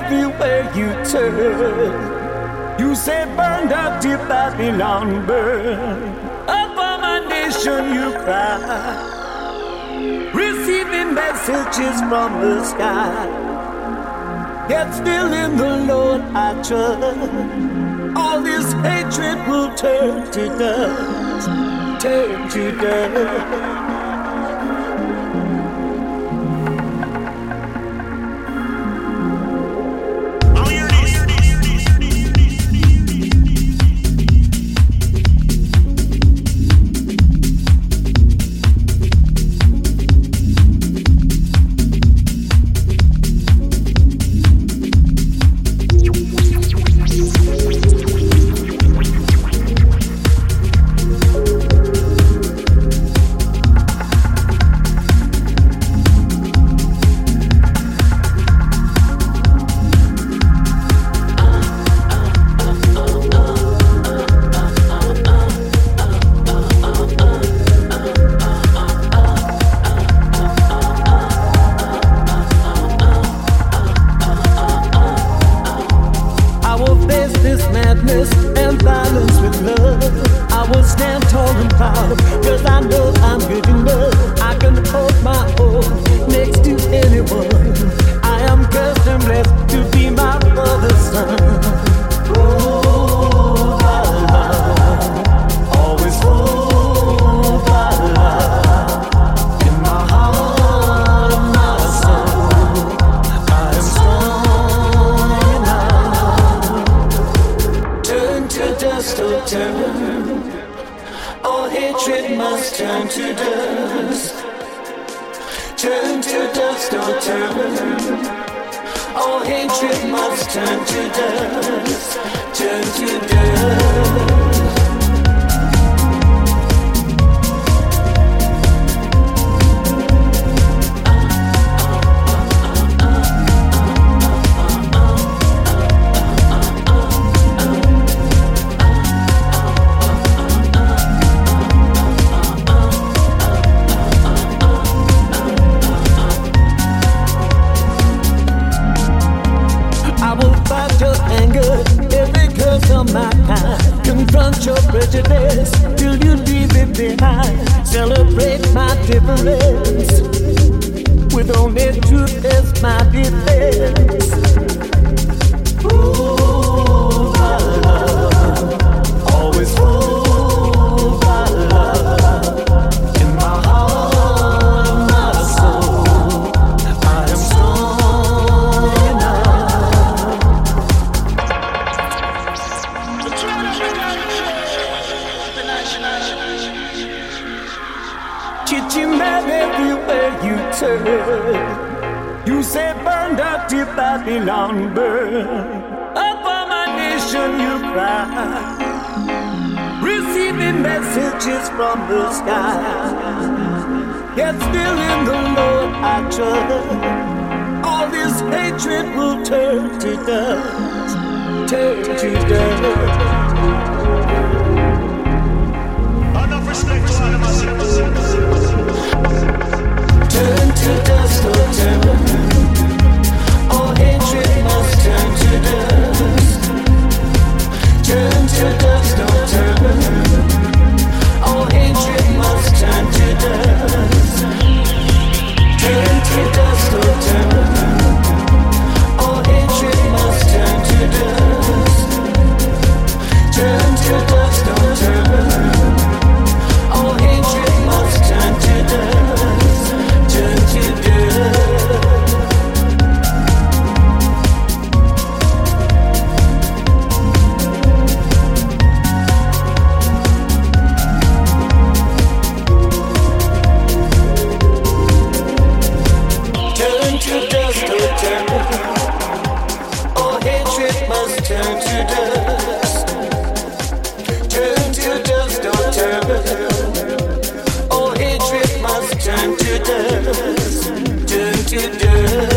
everywhere you turn. You say burn up to Babylon, burn. Upon my nation you cry, receiving messages from the sky. Yet still in the Lord I trust. All this hatred will turn to dust, turn to dust. You say burn dirty Babylon, burn. Upon my nation you cry, receiving messages from the sky. Yet still in the Lord I trust. All this hatred will turn to dust, turn to dust. Enough respect to all of us. Turn to dust, oh turn. All hatred must turn to dust. Turn to dust, oh turn. All hatred must turn to dust. Turn to dust, oh turn. All hatred must turn to dust. Turn to dust, oh turn. All hatred must turn to dust. Turn to dust. Turn to dust, oh turn. All hatred must turn to dust. Turn to dust, oh turn. All hatred must turn to dust. Turn to dust.